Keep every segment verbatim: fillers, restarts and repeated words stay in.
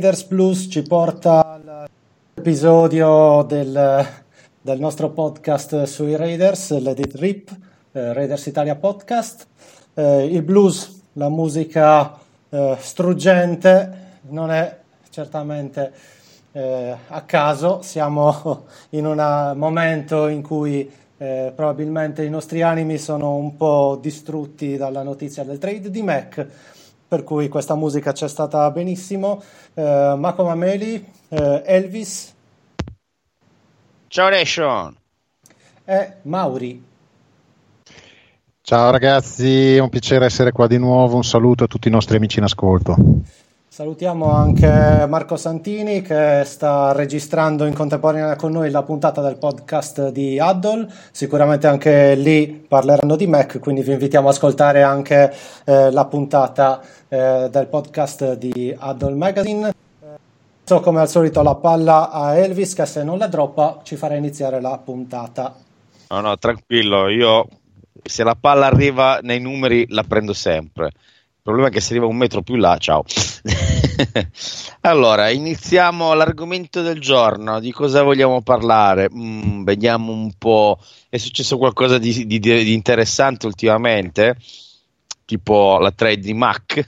Raiders Blues ci porta all'episodio del, del nostro podcast sui Raiders, Let It Rip, eh, Raiders Italia Podcast. Eh, il blues, la musica eh, struggente, non è certamente eh, a caso. Siamo in un momento in cui eh, probabilmente i nostri animi sono un po' distrutti dalla notizia del trade di Mac, per cui questa musica c'è stata benissimo. Eh, Marco Mameli, eh, Elvis. Ciao Nation. E Mauri. Ciao ragazzi, è un piacere essere qua di nuovo, un saluto a tutti i nostri amici in ascolto. Salutiamo anche Marco Santini che sta registrando in contemporanea con noi la puntata del podcast di Huddle. Sicuramente anche lì parleranno di Mac, quindi vi invitiamo ad ascoltare anche eh, la puntata eh, del podcast di Huddle Magazine. So, come al solito la palla a Elvis che se non la droppa ci farà iniziare la puntata. No, no, tranquillo, io se la palla arriva nei numeri la prendo sempre. Il problema è che se arriva un metro più là, ciao. Allora, iniziamo l'argomento del giorno. Di cosa vogliamo parlare? Mm, vediamo un po'. È successo qualcosa di, di, di interessante ultimamente? Tipo la trade di Mac.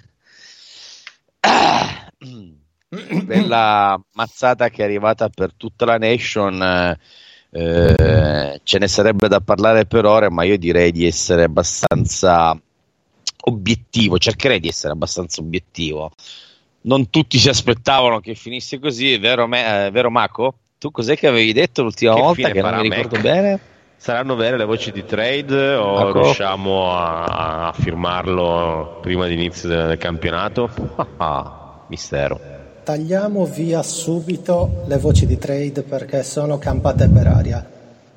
Ah, bella mazzata che è arrivata per tutta la nation. Eh, ce ne sarebbe da parlare per ore, ma io direi di essere abbastanza obiettivo, cercherei di essere abbastanza obiettivo. Non tutti si aspettavano che finisse così, vero, me, eh, vero Mako? Tu cos'è che avevi detto l'ultima che volta che non mi ricordo Mac? bene? Saranno vere le voci di trade o Ecco. riusciamo a, a firmarlo prima dell'inizio del, del campionato? Ah, mistero. Tagliamo via subito le voci di trade perché sono campate per aria.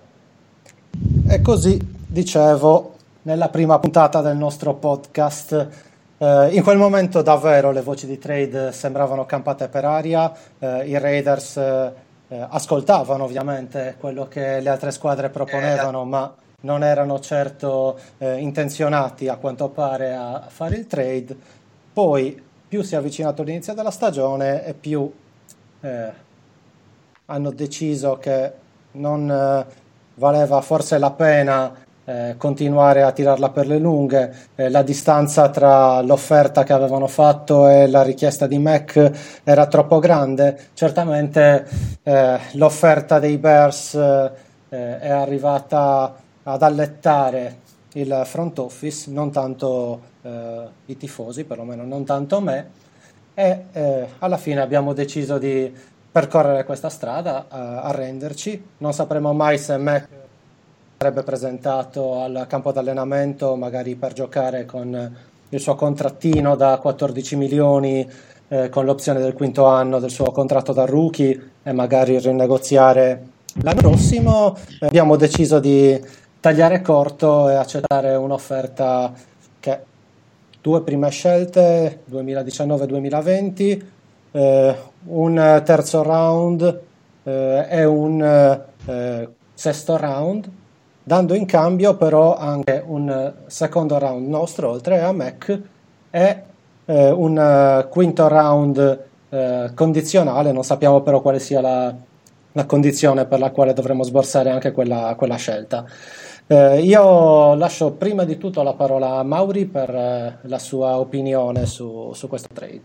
E così, dicevo, nella prima puntata del nostro podcast, eh, in quel momento davvero le voci di trade sembravano campate per aria. Eh, i Raiders eh, ascoltavano ovviamente quello che le altre squadre proponevano, ma non erano certo eh, intenzionati a quanto pare a fare il trade. Poi più si è avvicinato l'inizio della stagione e più eh, hanno deciso che non eh, valeva forse la pena eh, continuare a tirarla per le lunghe. Eh, la distanza tra l'offerta che avevano fatto e la richiesta di Mac era troppo grande. Certamente eh, l'offerta dei Bears eh, è arrivata ad allettare il front office, non tanto eh, i tifosi, perlomeno non tanto me, e eh, alla fine abbiamo deciso di percorrere questa strada, eh, arrenderci. Non sapremo mai se Mac sarebbe presentato al campo d'allenamento magari per giocare con il suo contrattino da quattordici milioni eh, con l'opzione del quinto anno del suo contratto da rookie e magari rinegoziare l'anno prossimo. Abbiamo deciso di tagliare corto e accettare un'offerta che due prime scelte duemiladiciannove duemilaventi, eh, un terzo round eh, e un eh, sesto round, dando in cambio però anche un secondo round nostro oltre a Mac e eh, un quinto round eh, condizionale. Non sappiamo però quale sia la, la condizione per la quale dovremo sborsare anche quella, quella scelta. Eh, io lascio prima di tutto la parola a Mauri per eh, la sua opinione su, su questo trade.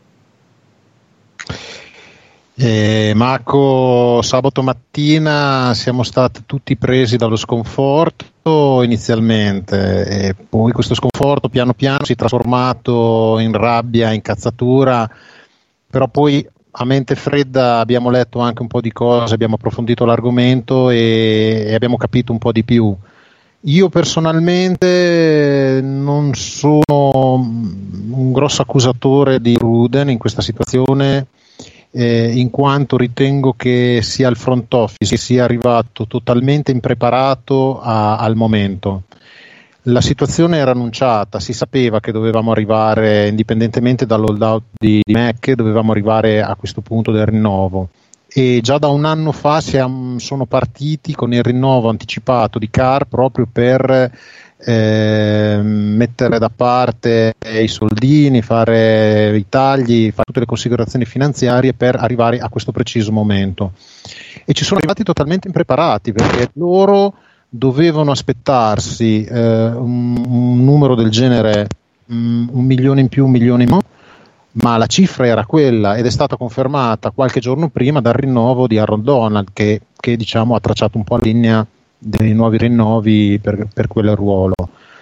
Eh, Marco, sabato mattina siamo stati tutti presi dallo sconforto inizialmente e poi questo sconforto piano piano si è trasformato in rabbia, in cazzatura, però poi a mente fredda abbiamo letto anche un po' di cose, abbiamo approfondito l'argomento e, e abbiamo capito un po' di più. Io personalmente non sono un grosso accusatore di Gruden in questa situazione, eh, in quanto ritengo che sia il front office che sia arrivato totalmente impreparato a, al momento. La situazione era annunciata, si sapeva che dovevamo arrivare, indipendentemente dall'holdout di, di Mac, dovevamo arrivare a questo punto del rinnovo. E già da un anno fa siamo, sono partiti con il rinnovo anticipato di Carr proprio per eh, mettere da parte i soldini, fare i tagli, fare tutte le considerazioni finanziarie per arrivare a questo preciso momento. E ci sono arrivati totalmente impreparati, perché loro dovevano aspettarsi eh, un, un numero del genere, um, un milione in più, un milione in meno, ma la cifra era quella ed è stata confermata qualche giorno prima dal rinnovo di Aaron Donald, che, che diciamo ha tracciato un po' la linea dei nuovi rinnovi per, per quel ruolo.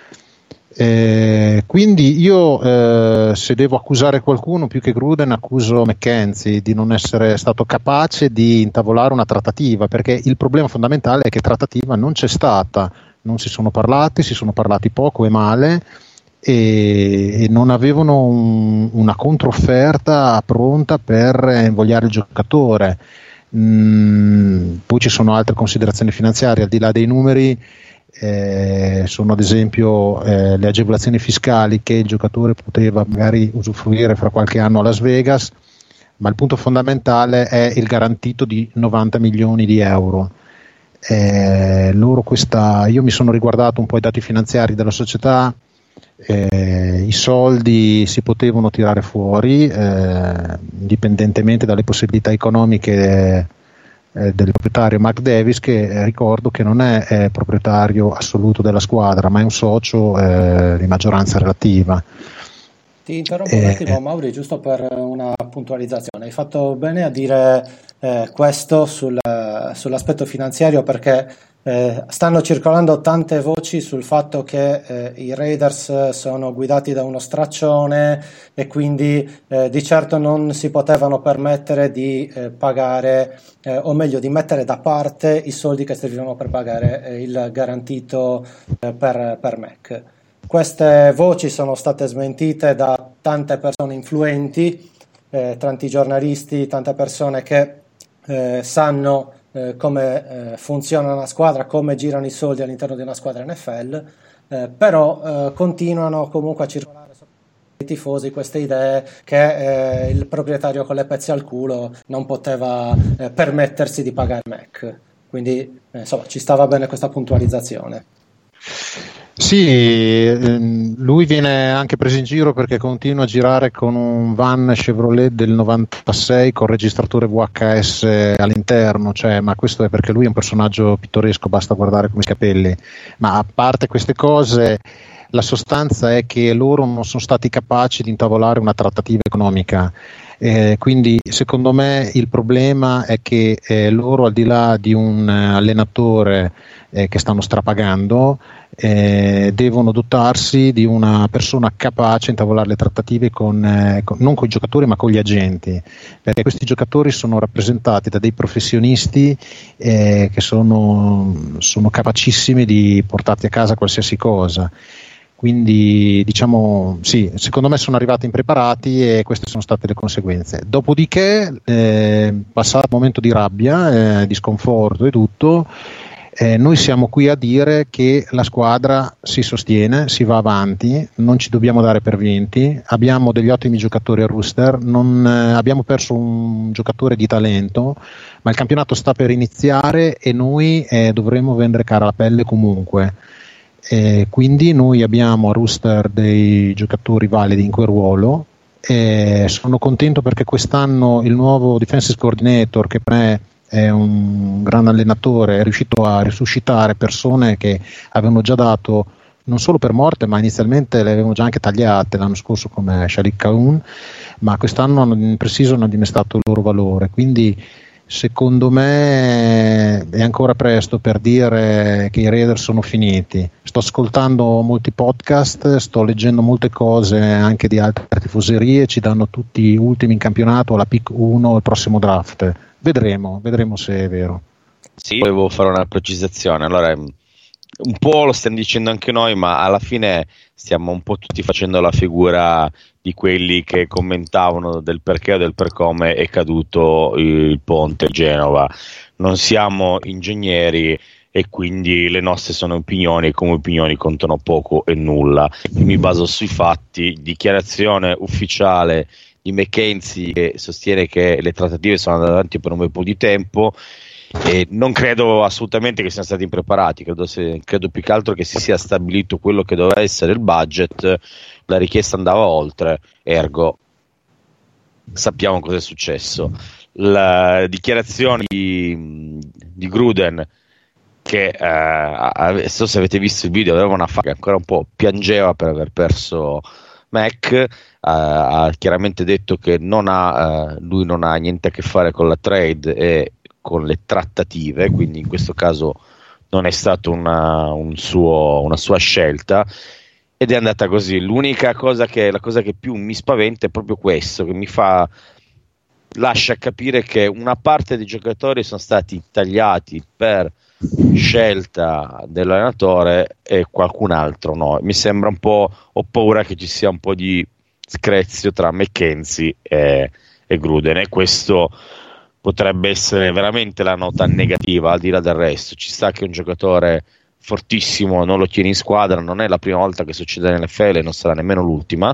Eh, quindi io eh, se devo accusare qualcuno, più che Gruden accuso McKenzie di non essere stato capace di intavolare una trattativa, perché il problema fondamentale è che trattativa non c'è stata, non si sono parlati, si sono parlati poco e male, e, e non avevano un, una controfferta pronta per invogliare il giocatore. Mm, poi ci sono altre considerazioni finanziarie al di là dei numeri. Eh, sono ad esempio eh, le agevolazioni fiscali che il giocatore poteva magari usufruire fra qualche anno a Las Vegas, ma il punto fondamentale è il garantito di novanta milioni di euro. Eh, loro questa, io mi sono riguardato un po' i dati finanziari della società, eh, i soldi si potevano tirare fuori eh, indipendentemente dalle possibilità economiche eh, del proprietario Mark Davis, che eh, ricordo che non è, è proprietario assoluto della squadra, ma è un socio eh, di maggioranza relativa. Ti interrompo un attimo, eh, Mauri, giusto per una puntualizzazione. Hai fatto bene a dire eh, questo sul, sull'aspetto finanziario, perché eh, stanno circolando tante voci sul fatto che eh, i Raiders sono guidati da uno straccione e quindi eh, di certo non si potevano permettere di eh, pagare, eh, o meglio di mettere da parte i soldi che servivano per pagare eh, il garantito eh, per, per Mac. Queste voci sono state smentite da tante persone influenti, eh, tanti giornalisti, tante persone che eh, sanno eh, come eh, funziona una squadra, come girano i soldi all'interno di una squadra N F L, eh, però eh, continuano comunque a circolare sopra i tifosi queste idee che eh, il proprietario con le pezze al culo non poteva eh, permettersi di pagare Mac. Quindi eh, insomma ci stava bene questa puntualizzazione. Sì, lui viene anche preso in giro perché continua a girare con un van Chevrolet del novantasei con registratore V H S all'interno, cioè, ma questo è perché lui è un personaggio pittoresco, basta guardare come i capelli. Ma a parte queste cose, la sostanza è che loro non sono stati capaci di intavolare una trattativa economica. Eh, quindi secondo me il problema è che eh, loro, al di là di un eh, allenatore eh, che stanno strapagando, eh, devono dotarsi di una persona capace di intavolare le trattative con, eh, con, non con i giocatori ma con gli agenti, perché questi giocatori sono rappresentati da dei professionisti eh, che sono, sono capacissimi di portarti a casa qualsiasi cosa. Quindi diciamo sì, secondo me sono arrivati impreparati e queste sono state le conseguenze. Dopodiché, eh, passato il momento di rabbia, eh, di sconforto e tutto, eh, noi siamo qui a dire che la squadra si sostiene, si va avanti, non ci dobbiamo dare per vinti, abbiamo degli ottimi giocatori a roster, non, eh, abbiamo perso un giocatore di talento, ma il campionato sta per iniziare e noi eh, dovremo vendere cara la pelle comunque. Eh, quindi noi abbiamo a roster dei giocatori validi in quel ruolo. Eh, sono contento perché quest'anno il nuovo defensive coordinator, che per me è un gran allenatore, è riuscito a risuscitare persone che avevano già dato non solo per morte, ma inizialmente le avevano già anche tagliate l'anno scorso, come Shalik Kaun, ma quest'anno hanno in preciso hanno dimostrato il loro valore. Quindi secondo me è ancora presto per dire che i Raiders sono finiti. Sto ascoltando molti podcast, sto leggendo molte cose anche di altre tifoserie, ci danno tutti ultimi in campionato alla pick uno al prossimo draft. Vedremo, vedremo se è vero. Sì, volevo fare una precisazione. Allora, un po' lo stiamo dicendo anche noi, ma alla fine stiamo un po' tutti facendo la figura di quelli che commentavano del perché o del per come è caduto il ponte Genova. Non siamo ingegneri e quindi le nostre sono opinioni e come opinioni contano poco e nulla. Io mi baso sui fatti. Dichiarazione ufficiale di McKenzie che sostiene che le trattative sono andate avanti per un bel po' di tempo. E non credo assolutamente che siano stati impreparati, credo, se, credo più che altro che si sia stabilito quello che doveva essere il budget, la richiesta andava oltre, ergo sappiamo cosa è successo. La dichiarazione di, di Gruden, che eh, so se avete visto il video, aveva una faccia che ancora un po' piangeva per aver perso Mac, eh, ha chiaramente detto che non ha, eh, lui non ha niente a che fare con la trade e con le trattative, quindi in questo caso non è stata una, un suo, una sua scelta, ed è andata così. L'unica cosa che, la cosa che più mi spaventa è proprio questo, che mi fa, lascia capire che una parte dei giocatori sono stati tagliati per scelta dell'allenatore e qualcun altro no. Mi sembra un po', ho paura che ci sia un po' di screzio tra McKenzie e, e Gruden, e questo potrebbe essere veramente la nota negativa. Al di là del resto, ci sta che un giocatore fortissimo non lo tieni in squadra, non è la prima volta che succede nell'N F L, non sarà nemmeno l'ultima.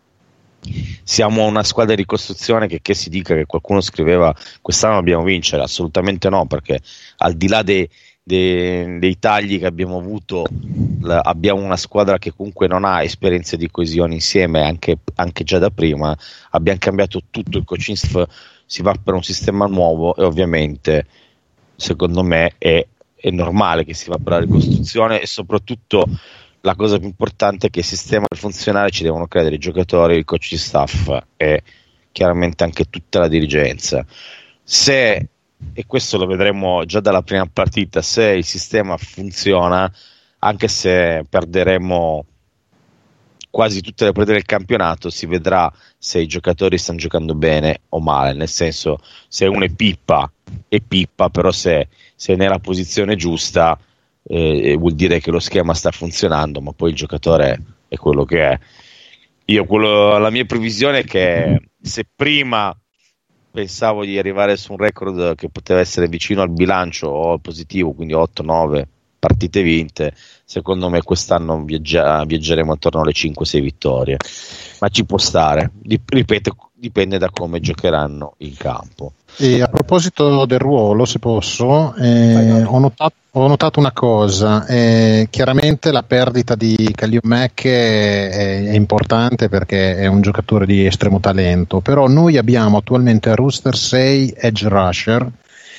Siamo una squadra di ricostruzione, che, che si dica che qualcuno scriveva quest'anno dobbiamo vincere, assolutamente no, perché al di là dei, dei, dei tagli che abbiamo avuto, la, abbiamo una squadra che comunque non ha esperienze di coesione insieme, anche, anche già da prima. Abbiamo cambiato tutto il coaching staff, si va per un sistema nuovo e ovviamente secondo me è, è normale che si va per la ricostruzione, e soprattutto la cosa più importante è che il sistema per funzionare ci devono credere i giocatori, il coach di staff e chiaramente anche tutta la dirigenza. Se, e questo lo vedremo già dalla prima partita, se il sistema funziona, anche se perderemo quasi tutte le partite del campionato, si vedrà se i giocatori stanno giocando bene o male, nel senso, se uno è pippa è pippa, però se, se è nella posizione giusta Eh, vuol dire che lo schema sta funzionando, ma poi il giocatore è quello che è. Io quello, la mia previsione è che se prima pensavo di arrivare su un record che poteva essere vicino al bilancio o al positivo, quindi otto nove partite vinte, secondo me quest'anno viaggia, viaggeremo attorno alle cinque sei vittorie, ma ci può stare, Dip- ripeto, dipende da come giocheranno in campo. E a proposito del ruolo, se posso, eh, ho, notato, ho notato una cosa, eh, chiaramente la perdita di Khalil Mack è, è importante perché è un giocatore di estremo talento, però noi abbiamo attualmente a roster sei edge rusher,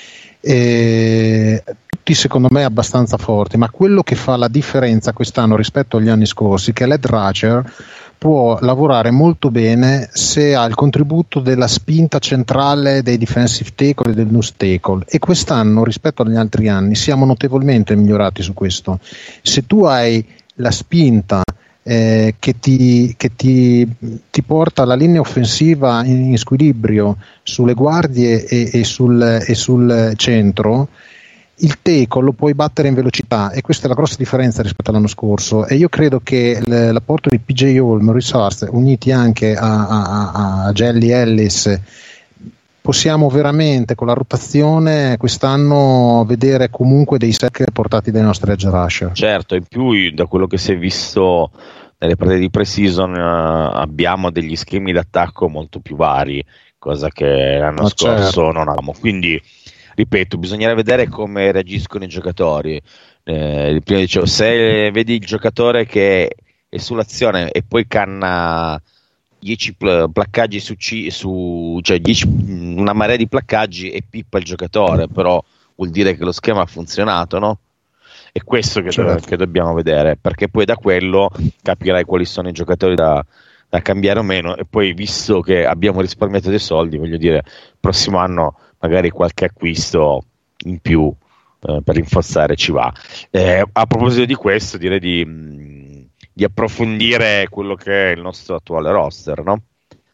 eh, tutti secondo me abbastanza forti, ma quello che fa la differenza quest'anno rispetto agli anni scorsi è che l'edge rusher può lavorare molto bene se ha il contributo della spinta centrale dei defensive tackle e del nose tackle, e quest'anno rispetto agli altri anni siamo notevolmente migliorati su questo. Se tu hai la spinta eh, che, ti, che ti, ti porta la linea offensiva in, in squilibrio sulle guardie e, e, sul, e sul centro, il tackle lo puoi battere in velocità, e questa è la grossa differenza rispetto all'anno scorso. E io credo che l'apporto di P J Hall, Maurice Hurst, uniti anche a, a, a Jelly Ellis, possiamo veramente con la rotazione quest'anno vedere comunque dei sack portati dai nostri edge rusher. Certo, in più da quello che si è visto nelle partite di pre-season uh, abbiamo degli schemi d'attacco molto più vari, cosa che l'anno Ma scorso certo. non avevamo, quindi ripeto, bisognerà vedere come reagiscono i giocatori. Eh, prima dicevo, se vedi il giocatore che è sull'azione e poi canna dieci pl- placcaggi su, C- su cioè dieci, una marea di placcaggi e pippa il giocatore, però vuol dire che lo schema ha funzionato, no? È questo che, certo. do- che dobbiamo vedere, perché poi da quello capirai quali sono i giocatori da, da cambiare o meno, e poi visto che abbiamo risparmiato dei soldi, voglio dire, prossimo anno magari qualche acquisto in più eh, per rinforzare ci va. Eh, a proposito di questo, direi di, mh, di approfondire quello che è il nostro attuale roster, no?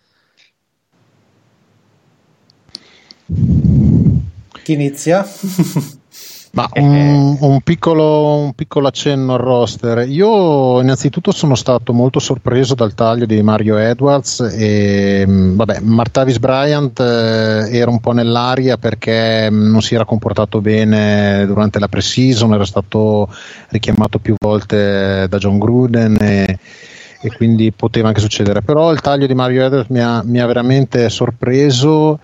Chi inizia? Ma un, un, piccolo, un piccolo accenno al roster. Io innanzitutto sono stato molto sorpreso dal taglio di Mario Edwards e vabbè, Martavis Bryant eh, era un po' nell'aria perché non si era comportato bene durante la pre-season, era stato richiamato più volte da John Gruden e, e quindi poteva anche succedere, però il taglio di Mario Edwards mi ha, mi ha veramente sorpreso.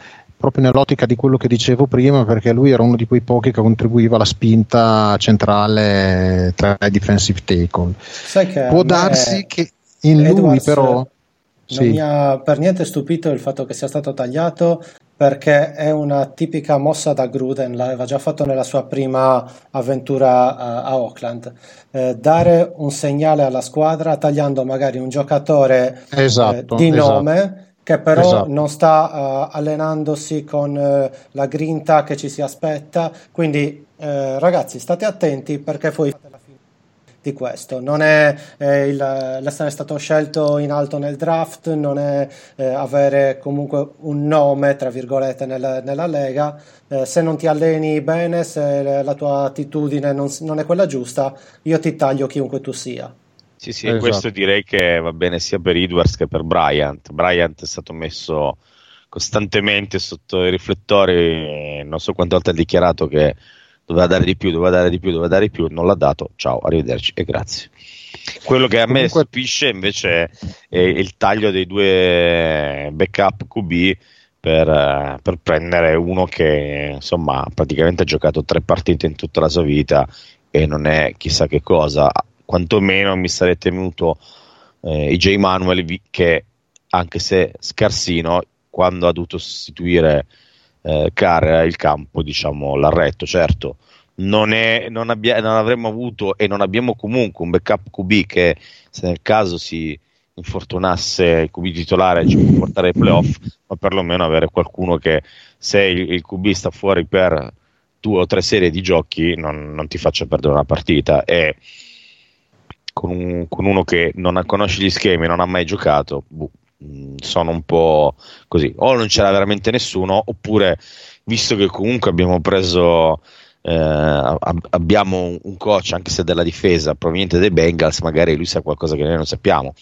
proprio nell'ottica di quello che dicevo prima, perché lui era uno di quei pochi che contribuiva alla spinta centrale tra i defensive tackle. Sai che può darsi che in Edwards lui però non sì. mi ha per niente stupito il fatto che sia stato tagliato, perché è una tipica mossa da Gruden, l'aveva già fatto nella sua prima avventura a, a Oakland, eh, dare un segnale alla squadra tagliando magari un giocatore esatto, eh, di esatto. nome che però esatto. non sta uh, allenandosi con uh, la grinta che ci si aspetta, quindi uh, ragazzi state attenti, perché poi fate la fine di questo. Non è eh, il, l'essere stato scelto in alto nel draft, non è eh, avere comunque un nome tra virgolette nel, nella Lega. Eh, se non ti alleni bene, se la tua attitudine non, non è quella giusta, io ti taglio chiunque tu sia. Sì, sì, esatto. Questo direi che va bene sia per Edwards che per Bryant. Bryant è stato messo costantemente sotto i riflettori, non so quante volte ha dichiarato che doveva dare di più, doveva dare di più, doveva dare di più, non l'ha dato, ciao, arrivederci e grazie. Quello che a me Comunque... stupisce invece è il taglio dei due backup Q B per, per prendere uno che insomma praticamente ha giocato tre partite in tutta la sua vita e non è chissà che cosa. Quantomeno mi sarei tenuto eh, I J Manuel, che anche se scarsino, quando ha dovuto sostituire eh, Carr il campo, diciamo, l'ha retto. Certo, non, è, non, abbia, non avremmo avuto e non abbiamo comunque un backup Q B che, se nel caso si infortunasse il Q B titolare, ci può portare ai playoff, ma perlomeno avere qualcuno che, se il, il Q B sta fuori per due o tre serie di giochi, non, non ti faccia perdere una partita. E Con, un, con uno che non ha, conosce gli schemi, non ha mai giocato, buh, sono un po' così. O non c'era veramente nessuno, oppure, visto che comunque abbiamo preso eh, ab- abbiamo un coach, anche se della difesa, proveniente dai Bengals, magari lui sa qualcosa che noi non sappiamo.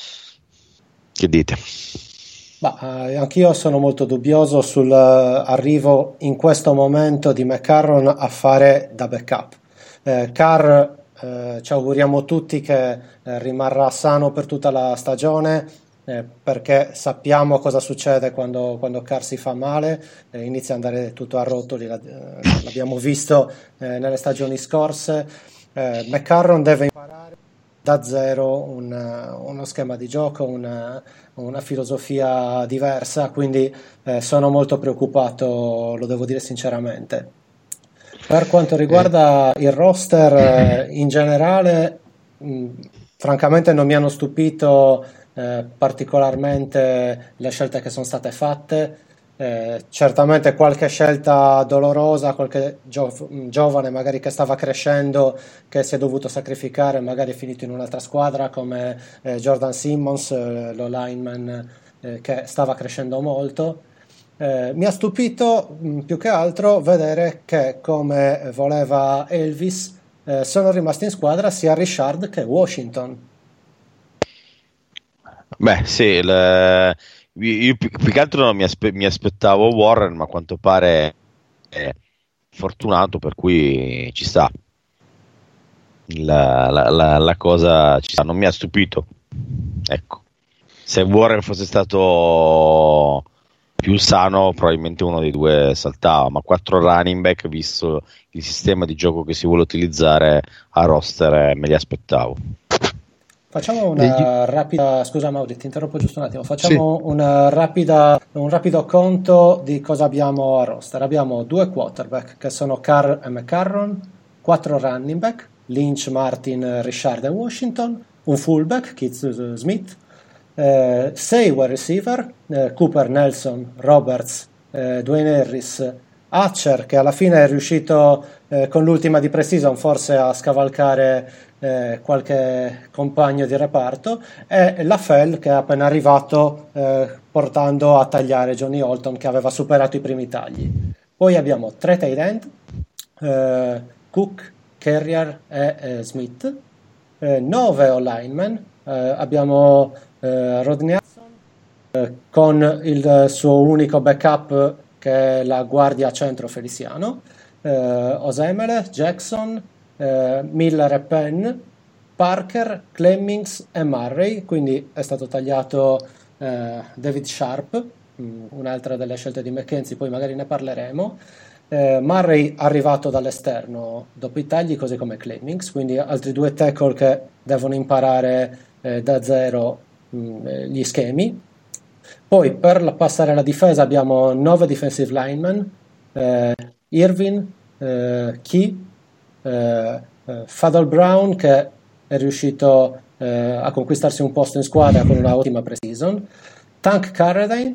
Che dite? Ma, eh, anch'io sono molto dubbioso sull'arrivo in questo momento di McCarron a fare da backup. eh, Carr Eh, ci auguriamo tutti che eh, rimarrà sano per tutta la stagione, eh, perché sappiamo cosa succede quando, quando Carr si fa male, eh, inizia ad andare tutto a rotoli, la, eh, l'abbiamo visto eh, nelle stagioni scorse. eh, McCarron deve imparare da zero un, uno schema di gioco, una, una filosofia diversa, quindi eh, sono molto preoccupato, lo devo dire sinceramente. Per quanto riguarda il roster eh, in generale, mh, francamente non mi hanno stupito eh, particolarmente le scelte che sono state fatte. Eh, certamente qualche scelta dolorosa, qualche gio- giovane magari che stava crescendo, che si è dovuto sacrificare, magari è finito in un'altra squadra, come eh, Jordan Simmons, eh, lo lineman eh, che stava crescendo molto. Eh, mi ha stupito mh, più che altro vedere che, come voleva Elvis, eh, sono rimasti in squadra sia Richard che Washington. Beh, sì, il, io più, più che altro non mi, aspe- mi aspettavo Warren, ma a quanto pare è fortunato, per cui ci sta. La, la, la, la cosa ci sta, non mi ha stupito. Ecco, se Warren fosse stato più sano, probabilmente uno dei due saltava, ma quattro running back, visto il sistema di gioco che si vuole utilizzare a roster, me li aspettavo. Facciamo una rapida, scusa Mauri, ti interrompo giusto un attimo, facciamo sì. una rapida, un rapido conto di cosa abbiamo a roster. Abbiamo due quarterback che sono Carr e McCarron, quattro running back, Lynch, Martin, Richard e Washington, un fullback, Keith Smith, eh, sei wide receiver, eh, Cooper, Nelson, Roberts, eh, Dwayne Harris, Hatcher, che alla fine è riuscito eh, con l'ultima di pre-season forse a scavalcare eh, qualche compagno di reparto, e LaFell, che è appena arrivato eh, portando a tagliare Johnny Holton, che aveva superato i primi tagli. Poi abbiamo tre tight end, eh, Cook, Carrier e eh, Smith, eh, nove O-linemen, eh, abbiamo eh, Rodney Hudson eh, con il suo unico backup che è la guardia centro Feliciano, eh, Osemele, Jackson, eh, Miller e Penn, Parker, Clemmings e Murray, quindi è stato tagliato eh, David Sharp, mh, un'altra delle scelte di McKenzie, poi magari ne parleremo. Eh, Murray arrivato dall'esterno dopo i tagli, così come Clemmings, quindi altri due tackle che devono imparare eh, da zero mh, gli schemi. Poi per la, passare alla difesa abbiamo nove defensive linemen, eh, Irvin, eh, Key, eh, eh, Fadal Brown che è riuscito eh, a conquistarsi un posto in squadra con una ottima pre-season, Tank Carradine,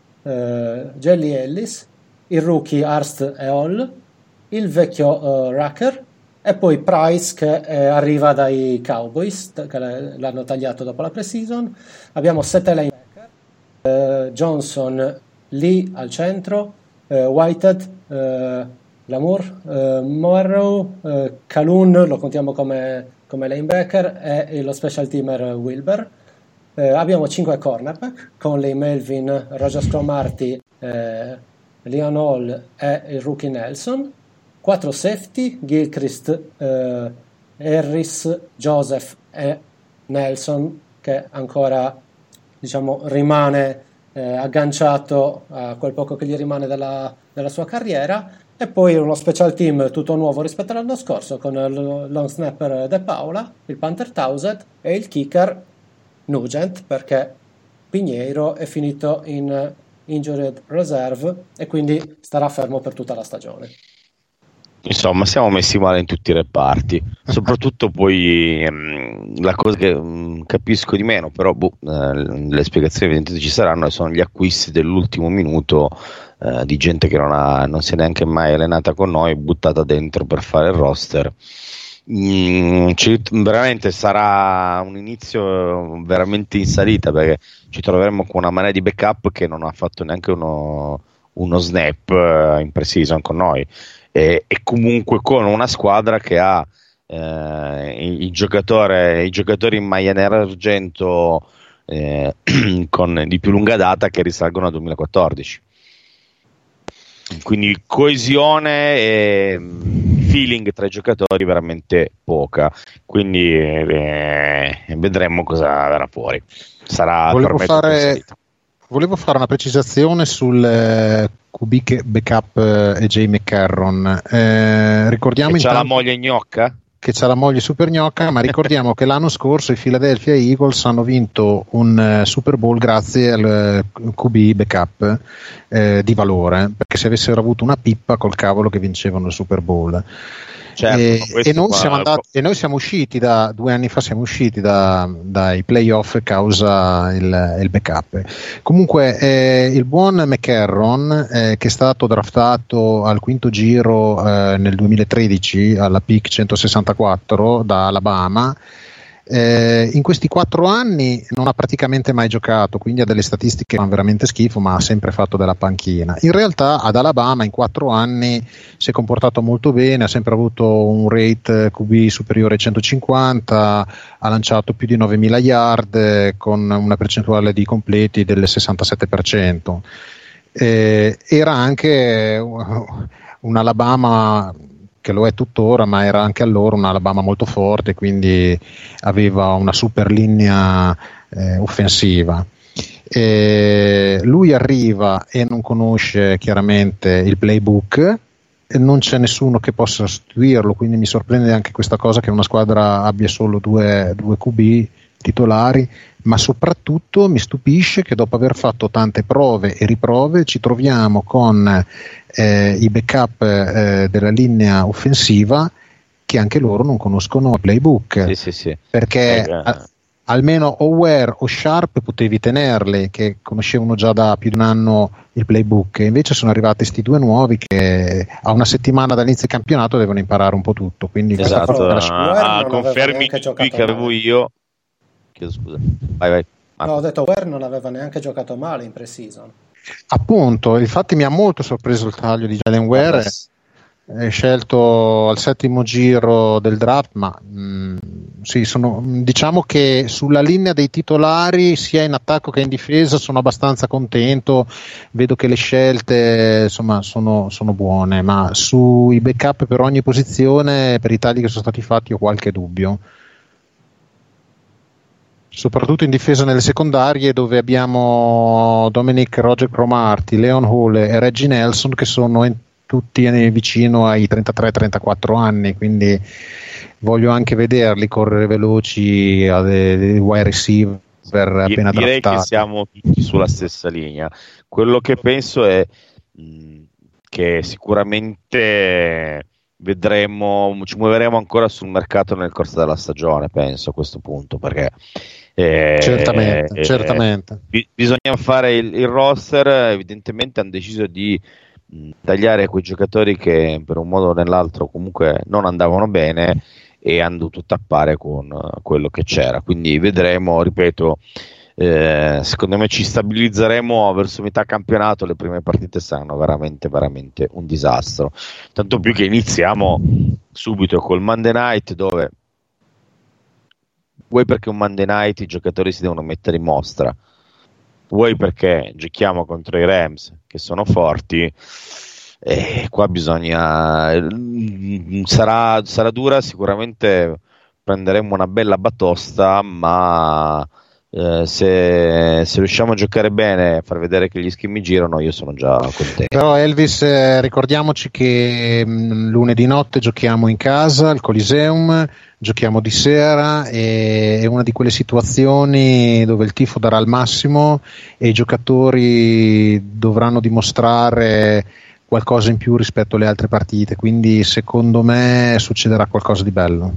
eh, Jelly Ellis, il rookie Arst e Hall, il vecchio uh, Rucker e poi Price che eh, arriva dai Cowboys che l'hanno tagliato dopo la pre-season. Abbiamo sette linebacker, eh, Johnson, Lee al centro, eh, Whitehead, eh, Lamour, eh, Morrow, eh, Calhoun lo contiamo come, come linebacker e lo special teamer Wilber. Eh, abbiamo cinque cornerback, Conley, Melvin, Roger Cromartie, eh, Leon Hall e il rookie Nelson, quattro safety, Gilchrist, eh, Harris, Joseph e Nelson che ancora diciamo rimane eh, agganciato a quel poco che gli rimane della, della sua carriera, e poi uno special team tutto nuovo rispetto all'anno scorso con il long snapper De Paula, il punter Towsett e il kicker Nugent, perché Piñeiro è finito in injured reserve e quindi starà fermo per tutta la stagione. Insomma, siamo messi male in tutti i reparti, soprattutto poi ehm, la cosa che mh, capisco di meno, però boh, eh, le spiegazioni evidentemente ci saranno, sono gli acquisti dell'ultimo minuto eh, di gente che non, ha, non si è neanche mai allenata con noi, buttata dentro per fare il roster. Mm, ci, veramente sarà un inizio veramente in salita, perché ci troveremo con una marea di backup che non ha fatto neanche uno, uno snap uh, in pre-season con noi, e, e comunque con una squadra che ha eh, i, i, giocatore, i giocatori in maglia nera argento eh, con di più lunga data che risalgono al duemilaquattordici, quindi coesione e feeling tra i giocatori veramente poca, quindi eh, vedremo cosa verrà fuori. Sarà volevo fare, volevo fare una precisazione sul eh, Q B che backup eh, A J McCarron. Eh, ricordiamo che c'ha la moglie gnocca? Che c'ha la moglie super gnocca, ma ricordiamo che l'anno scorso i Philadelphia Eagles hanno vinto un uh, Super Bowl grazie al uh, Q B backup eh, di valore, perché se avessero avuto una pippa col cavolo che vincevano il Super Bowl. Certo, e, e, noi siamo andati, e noi siamo usciti da due anni fa siamo usciti da, dai playoff causa il, il backup. Comunque eh, il buon McCarron eh, che è stato draftato al quinto giro eh, nel duemilatredici alla pick centosessantaquattro da Alabama, eh, in questi quattro anni non ha praticamente mai giocato, quindi ha delle statistiche che fanno veramente schifo, ma ha sempre fatto della panchina. In realtà ad Alabama in quattro anni si è comportato molto bene, ha sempre avuto un rate Q B superiore ai centocinquanta, ha lanciaun più di novemila yard con una percentuale di completi del sessantasette per cento. Eh, era anche un Alabama che lo è tuttora, ma era anche allora un Alabama molto forte, quindi aveva una super linea eh, offensiva. E lui arriva e non conosce chiaramente il playbook, e non c'è nessuno che possa sostituirlo, quindi mi sorprende anche questa cosa che una squadra abbia solo due, due Q B titolari, ma soprattutto mi stupisce che dopo aver fatto tante prove e riprove ci troviamo con eh, i backup eh, della linea offensiva che anche loro non conoscono il playbook. Sì, sì, sì. Perché eh, a, almeno o Ware o Sharp potevi tenerli, che conoscevano già da più di un anno il playbook, e invece sono arrivati questi due nuovi che a una settimana dall'inizio del campionato devono imparare un po' tutto. Quindi esatto, a ah, confermi qui che avevo io. Chiedo scusa, vai vai. No, ho detto Ware non aveva neanche giocato male in pre-season. Appunto, infatti mi ha molto sorpreso il taglio di Jalen Ware, è scelto al settimo giro del draft, ma mh, sì, sono, diciamo che sulla linea dei titolari sia in attacco che in difesa sono abbastanza contento, vedo che le scelte insomma sono, sono buone, ma sui backup per ogni posizione, per i tagli che sono stati fatti, ho qualche dubbio. soprattutto in difesa nelle secondarie, dove abbiamo Dominic Roger Cromartie, Leon Hall e Reggie Nelson, che sono in, tutti vicino ai trentatré trentaquattro anni, quindi voglio anche vederli correre veloci a dei, dei wide receiver appena direi draftati. Che siamo tutti sulla stessa linea. Quello che penso è mh, che sicuramente vedremo, ci muoveremo ancora sul mercato nel corso della stagione, penso, a questo punto, perché eh, certamente, eh, certamente. Eh, bisogna fare il, il roster. Evidentemente hanno deciso di mh, tagliare quei giocatori che per un modo o nell'altro comunque non andavano bene e hanno dovuto tappare con uh, quello che c'era, quindi vedremo, ripeto, eh, secondo me ci stabilizzeremo verso metà campionato. Le prime partite saranno veramente veramente un disastro, tanto più che iniziamo subito col Monday Night, dove vuoi perché un Monday Night i giocatori si devono mettere in mostra, vuoi perché giochiamo contro i Rams che sono forti. E qua bisogna sarà, sarà dura, sicuramente prenderemo una bella batosta, ma eh, se, se riusciamo a giocare bene, a far vedere che gli schemi girano, io sono già contento. Però Elvis, eh, ricordiamoci che mh, lunedì notte giochiamo in casa al Coliseum, giochiamo di sera, e è una di quelle situazioni dove il tifo darà il massimo e i giocatori dovranno dimostrare qualcosa in più rispetto alle altre partite, quindi secondo me succederà qualcosa di bello.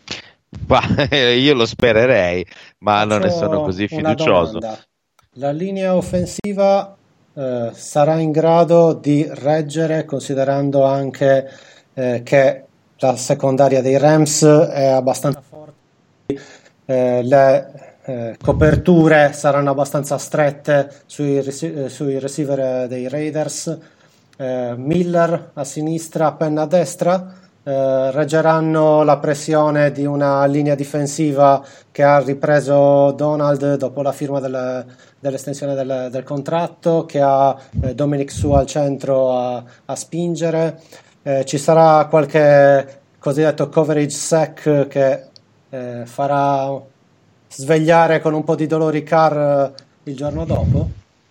Bah, io lo spererei, ma Faccio non ne sono così fiducioso. La linea offensiva eh, sarà in grado di reggere, considerando anche eh, che la secondaria dei Rams è abbastanza forte, eh, le eh, coperture saranno abbastanza strette sui, rec- sui receiver dei Raiders. Eh, Miller a sinistra, Penn a destra, eh, reggeranno la pressione di una linea difensiva che ha ripreso Donald dopo la firma del, dell'estensione del, del contratto, che ha eh, Dominic Sue al centro a, a spingere. Eh, ci sarà qualche cosiddetto coverage sack che eh, farà svegliare con un po' di dolori Carr il giorno dopo.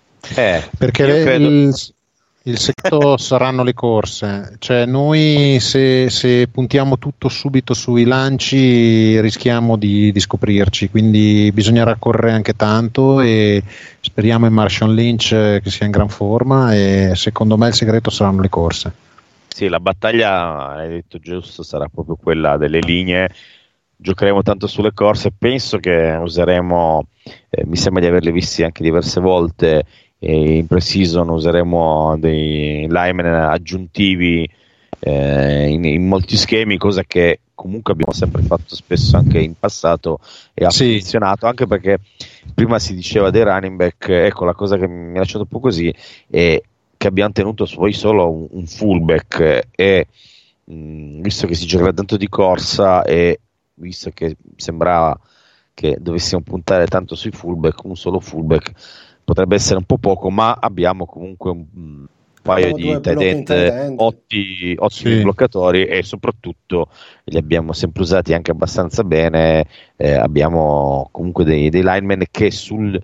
Eh, perché le, credo... il... Il segreto saranno le corse, cioè noi se, se puntiamo tutto subito sui lanci rischiamo di, di scoprirci, quindi bisognerà correre anche tanto e speriamo in Marshawn Lynch che sia in gran forma, e secondo me il segreto saranno le corse. Sì, la battaglia, hai detto giusto, sarà proprio quella delle linee. Giocheremo tanto sulle corse, penso che useremo, eh, mi sembra di averli visti anche diverse volte, e in pre-season useremo dei linemen aggiuntivi eh, in, in molti schemi, cosa che comunque abbiamo sempre fatto spesso anche in passato e ha sì. funzionato, anche perché prima si diceva dei running back. Ecco, la cosa che mi ha lasciato un po' così è che abbiamo tenuto poi solo un, un fullback, e mh, visto che si giocava tanto di corsa e visto che sembrava che dovessimo puntare tanto sui fullback, un solo fullback potrebbe essere un po' poco, ma abbiamo comunque un, un paio di tight end ottimi, ottimi sì. bloccatori, e soprattutto li abbiamo sempre usati anche abbastanza bene. Eh, abbiamo comunque dei, dei linemen che sul,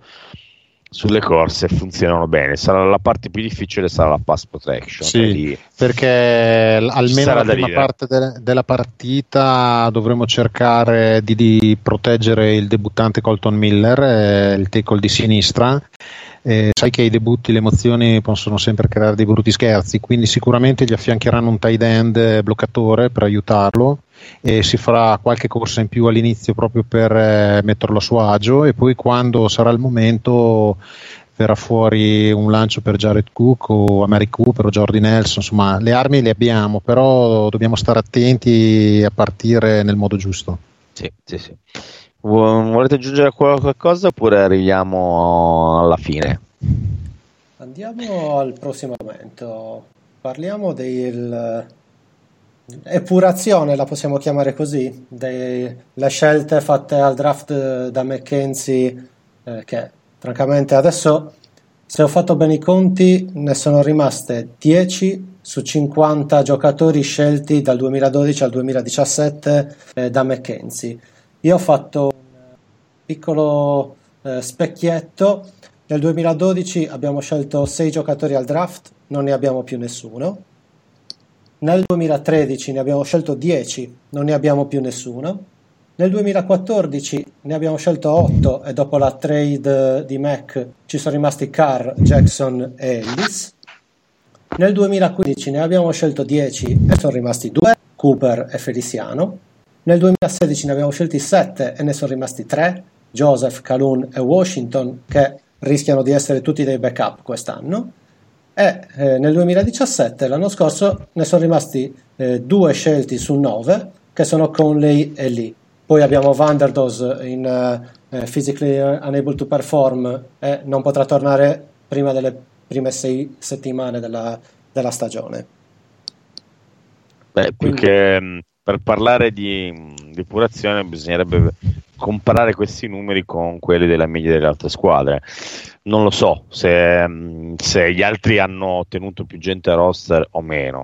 sulle corse funzionano bene. Sarà la parte più difficile, sarà la pass protection. Sì, lì perché almeno la prima parte de- della partita dovremo cercare di, di proteggere il debuttante Colton Miller, eh, il tackle di sinistra. Eh, sai che i debutti, le emozioni possono sempre creare dei brutti scherzi, quindi sicuramente gli affiancheranno un tight end bloccatore per aiutarlo, e si farà qualche corsa in più all'inizio proprio per eh, metterlo a suo agio, e poi quando sarà il momento verrà fuori un lancio per Jared Cook o Amari Cooper o Jordi Nelson. Insomma, le armi le abbiamo, però dobbiamo stare attenti a partire nel modo giusto. Sì, sì, sì. Volete aggiungere qualcosa oppure arriviamo alla fine? Andiamo al prossimo momento. Parliamo del epurazione, la possiamo chiamare così, delle scelte fatte al draft da McKenzie, eh, che francamente adesso, se ho fatto bene i conti, ne sono rimaste dieci su cinquanta giocatori scelti dal duemiladodici al duemiladiciassette eh, da McKenzie. Io ho fatto piccolo eh, specchietto. Nel duemiladodici abbiamo scelto sei giocatori al draft, non ne abbiamo più nessuno. Nel duemilatredici ne abbiamo scelto dieci, non ne abbiamo più nessuno. Nel duemilaquattordici ne abbiamo scelto otto e dopo la trade di Mac ci sono rimasti Carr, Jackson e Ellis. Nel duemilaquindici ne abbiamo scelto dieci e sono rimasti due, Cooper e Feliciano. Nel duemilasedici ne abbiamo scelti sette e ne sono rimasti tre, Joseph, Calhoun e Washington, che rischiano di essere tutti dei backup quest'anno. E eh, nel duemiladiciassette, l'anno scorso, ne sono rimasti eh, due scelti su nove, che sono Conley e Lee. Poi abbiamo Vanderdoes in uh, physically unable to perform e non potrà tornare prima delle prime sei settimane della, della stagione. Beh, più Quindi... che per parlare di depurazione bisognerebbe comparare questi numeri con quelli della media delle altre squadre. Non lo so se, se gli altri hanno tenuto più gente a roster o meno,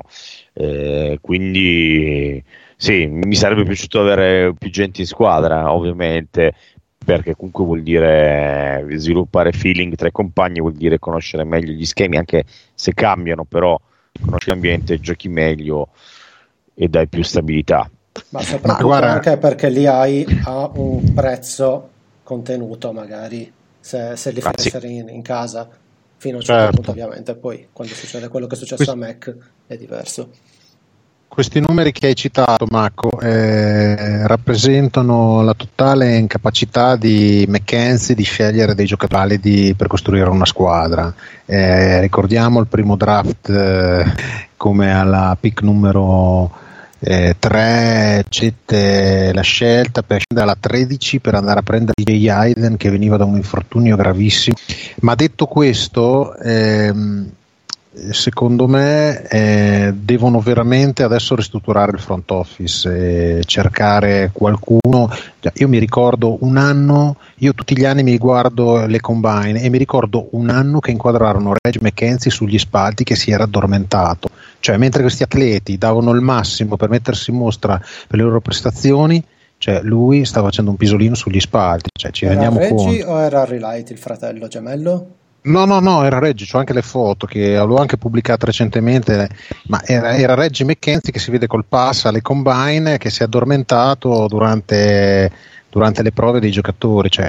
eh, quindi sì, mi sarebbe piaciuto avere più gente in squadra, ovviamente, perché comunque vuol dire sviluppare feeling tra i compagni, vuol dire conoscere meglio gli schemi, anche se cambiano, però conosci l'ambiente, giochi meglio e dai più stabilità. Ma soprattutto Ma guarda... anche perché lì hai a un prezzo contenuto, magari se, se li fai essere in, in casa fino a un certo certo. punto, ovviamente poi quando succede quello che è successo Questo... a Mac è diverso. Questi numeri che hai citato, Marco, eh, rappresentano la totale incapacità di McKenzie di scegliere dei giocatori validi per costruire una squadra. Eh, ricordiamo il primo draft eh, come alla pick numero eh, tre cette la scelta per scendere alla tredici per andare a prendere D J Hayden, che veniva da un infortunio gravissimo. Ma detto questo, ehm, secondo me eh, devono veramente adesso ristrutturare il front office e cercare qualcuno. Io mi ricordo un anno, io tutti gli anni mi guardo le combine e mi ricordo un anno che inquadrarono Reggie McKenzie sugli spalti che si era addormentato, cioè mentre questi atleti davano il massimo per mettersi in mostra per le loro prestazioni, cioè lui stava facendo un pisolino sugli spalti, cioè ci era rendiamo Reggie conto. O era Relight, il fratello gemello? No, no, no, era Reggie, c'ho anche le foto che avevo anche pubblicato recentemente, ma era, era Reggie McKenzie che si vede col pass alle combine, che si è addormentato durante, durante le prove dei giocatori, cioè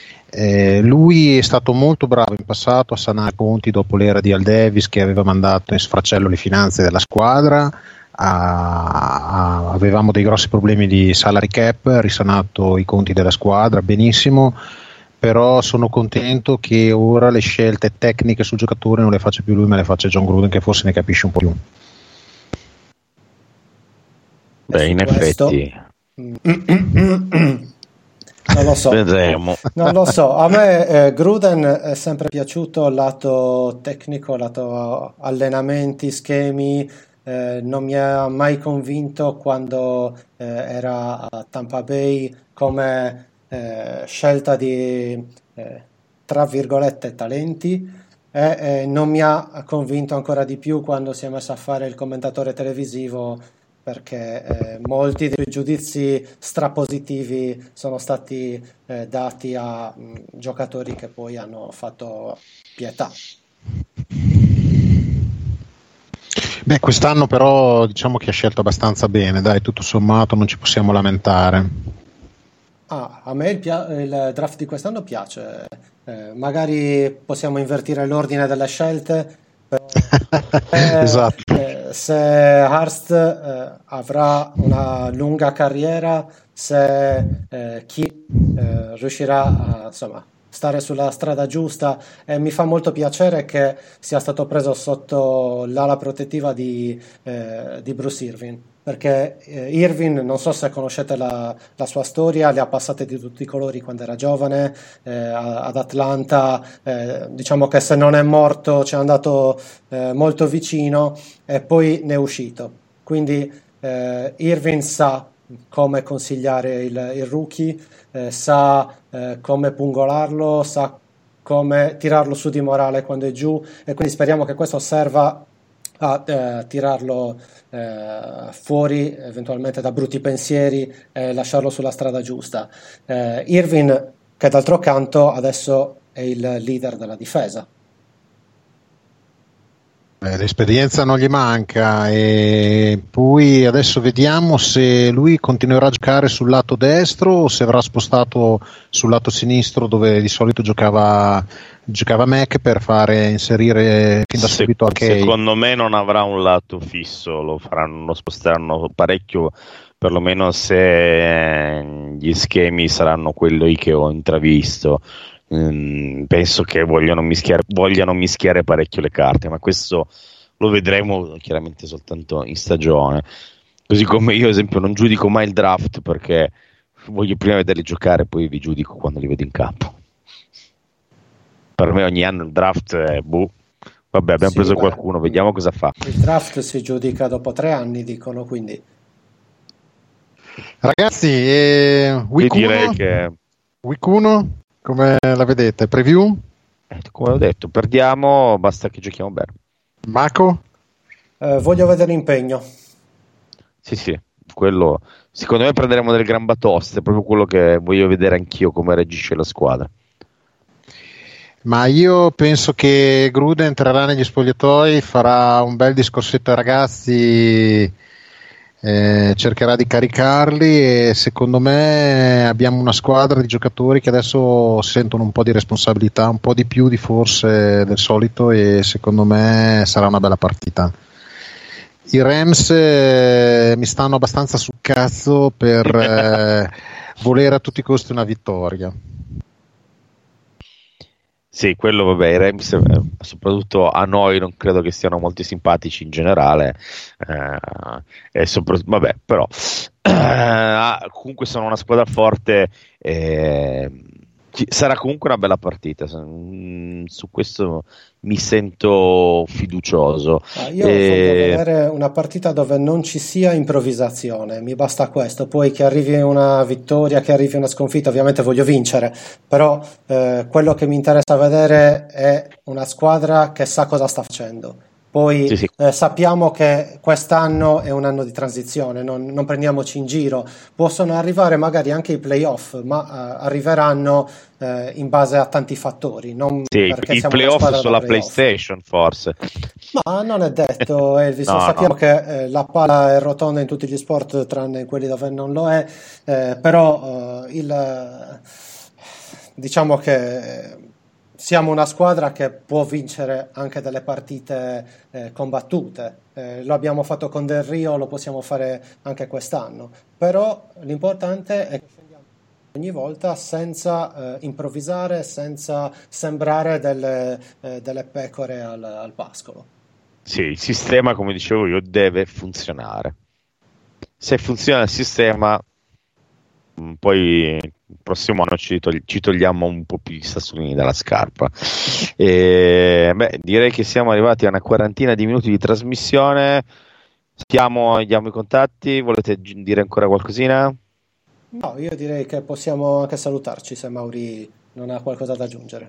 eh, lui è stato molto bravo in passato a sanare conti dopo l'era di Al Davis, che aveva mandato in sfracello le finanze della squadra. A, a, avevamo dei grossi problemi di salary cap, ha risanato i conti della squadra benissimo. Però sono contento che ora le scelte tecniche sul giocatore non le faccia più lui, ma le faccia John Gruden, che forse ne capisce un po' più. Beh, in questo... effetti non lo so. Vedremo. Non lo so. A me eh, Gruden è sempre piaciuto il lato tecnico, il lato allenamenti, schemi. Eh, non mi ha mai convinto quando eh, era a Tampa Bay come Eh, scelta di eh, tra virgolette talenti e eh, non mi ha convinto ancora di più quando si è messo a fare il commentatore televisivo, perché eh, molti dei giudizi strapositivi sono stati eh, dati a mh, giocatori che poi hanno fatto pietà. Beh, quest'anno però diciamo che ha scelto abbastanza bene, dai, tutto sommato non ci possiamo lamentare. Ah, a me il, pia- il draft di quest'anno piace, eh, magari possiamo invertire l'ordine delle scelte, però, eh, esatto. eh, se Hurst eh, avrà una lunga carriera, se eh, chi eh, riuscirà a insomma, stare sulla strada giusta, e mi fa molto piacere che sia stato preso sotto l'ala protettiva di, eh, di Bruce Irvin. Perché eh, Irvin, non so se conoscete la, la sua storia, le ha passate di tutti i colori quando era giovane, eh, ad Atlanta, eh, diciamo che se non è morto ci è andato eh, molto vicino e poi ne è uscito. Quindi eh, Irvin sa come consigliare il, il rookie, eh, sa eh, come pungolarlo, sa come tirarlo su di morale quando è giù, e quindi speriamo che questo serva a eh, tirarlo eh, fuori eventualmente da brutti pensieri e lasciarlo sulla strada giusta. eh, Irvin che d'altro canto adesso è il leader della difesa. Eh, l'esperienza non gli manca, e poi adesso vediamo se lui continuerà a giocare sul lato destro o se avrà spostato sul lato sinistro, dove di solito giocava giocava Mac, per fare inserire fin da Se, subito anche. Secondo me non avrà un lato fisso, lo faranno, lo sposteranno parecchio, perlomeno se gli schemi saranno quelli che ho intravisto. Mm, penso che vogliano mischiare, vogliano mischiare parecchio le carte, ma questo lo vedremo chiaramente soltanto in stagione. Così come io, ad esempio, non giudico mai il draft, perché voglio prima vederli giocare, poi vi giudico quando li vedo in campo. Per me ogni anno il draft è boh. Vabbè, abbiamo Sì, preso beh, qualcuno, vediamo cosa fa. Il draft si giudica dopo tre anni, dicono, quindi Ragazzi, eh, Io week direi uno, che, week uno, come la vedete? Preview? eh, come ho detto, perdiamo, basta che giochiamo bene. Marco? eh, voglio vedere impegno. Sì, sì, quello secondo me prenderemo del gran batoste, è proprio quello che voglio vedere anch'io, come reagisce la squadra. Ma io penso che Gruden entrerà negli spogliatoi, farà un bel discorsetto ai ragazzi, eh, cercherà di caricarli, e secondo me abbiamo una squadra di giocatori che adesso sentono un po' di responsabilità, un po' di più di forse del solito, e secondo me sarà una bella partita. I Rams eh, mi stanno abbastanza sul cazzo per eh, volere a tutti i costi una vittoria. Sì, quello vabbè, i Rams, eh, soprattutto a noi non credo che siano molto simpatici in generale, eh, e sopra- vabbè, però eh, comunque sono una squadra forte, eh, ci- sarà comunque una bella partita, mm, su questo mi sento fiducioso. Ah, io E- voglio vedere una partita dove non ci sia improvvisazione, mi basta questo. Poi che arrivi una vittoria, che arrivi una sconfitta, ovviamente voglio vincere, però eh, quello che mi interessa vedere è una squadra che sa cosa sta facendo. Poi Sì, sì. eh, sappiamo che quest'anno è un anno di transizione, non, non prendiamoci in giro. Possono arrivare magari anche i playoff, ma eh, arriveranno eh, in base a tanti fattori, non Sì, perché i siamo una playoff squadra da sulla playoff. PlayStation forse. Ma non è detto, Elvis, No, sappiamo no. che eh, la palla è rotonda in tutti gli sport tranne in quelli dove non lo è, eh, però eh, il, diciamo che siamo una squadra che può vincere anche delle partite eh, combattute. Eh, lo abbiamo fatto con Del Rio, lo possiamo fare anche quest'anno, però l'importante è che scendiamo ogni volta senza eh, improvvisare, senza sembrare delle, eh, delle pecore al, al pascolo. Sì, il sistema, come dicevo io, deve funzionare. Se funziona il sistema, mh, poi il prossimo anno ci, togli- ci togliamo un po' più di sassolini dalla scarpa. E, beh, direi che siamo arrivati a una quarantina di minuti di trasmissione. Stiamo, diamo i contatti. Volete gi- dire ancora qualcosina? No, io direi che possiamo anche salutarci se Mauri non ha qualcosa da aggiungere.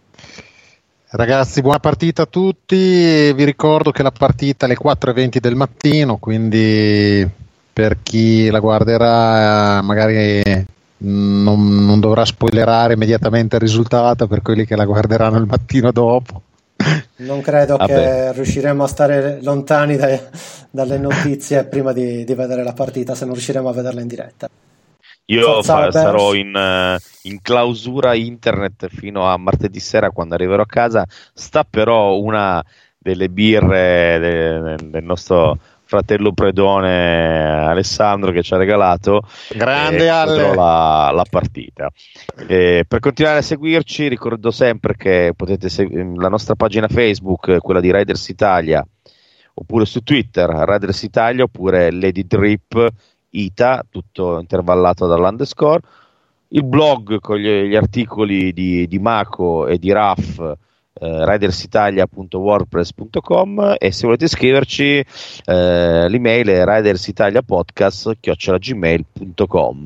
Ragazzi, buona partita a tutti. Vi ricordo che la partita è alle quattro e venti del mattino, quindi per chi la guarderà magari non, non dovrà spoilerare immediatamente il risultato per quelli che la guarderanno il mattino dopo. Non credo Vabbè. che riusciremo a stare lontani dai- dalle notizie prima di, di vedere la partita, se non riusciremo a vederla in diretta. Io Forza fa- Bears. sarò in, eh, in clausura internet fino a martedì sera, quando arriverò a casa. Sta però una delle birre de- del nostro fratello Predone Alessandro, che ci ha regalato. Grande e Ale. vedrò la, la partita. E per continuare a seguirci, ricordo sempre che potete seguire la nostra pagina Facebook, quella di Riders Italia, oppure su Twitter Riders Italia, oppure Lady Drip Ita, tutto intervallato dall'underscore, il blog con gli, gli articoli di, di Mako e di Raf, eh, ridersitalia punto wordpress punto com, e se volete scriverci eh, l'email è ridersitaliapodcast chiocciola gmail punto com.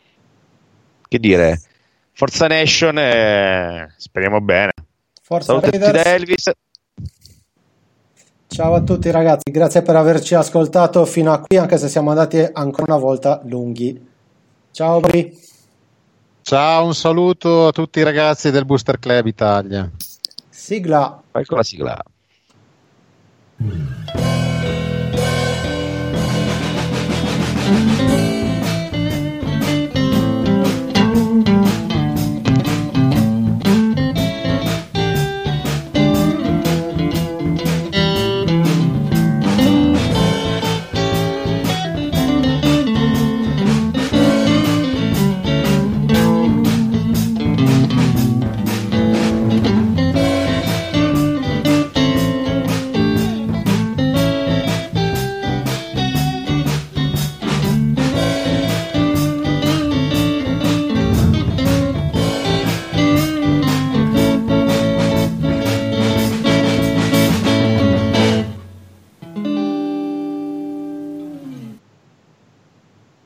Che dire, Forza Nation, eh, speriamo bene. Forza Saluti a tutti Raiders. da Elvis. Ciao a tutti ragazzi, grazie per averci ascoltato fino a qui, anche se siamo andati ancora una volta lunghi. Ciao Bri. Ciao, un saluto a tutti i ragazzi del Booster Club Italia. Sigla. Vai con la sigla.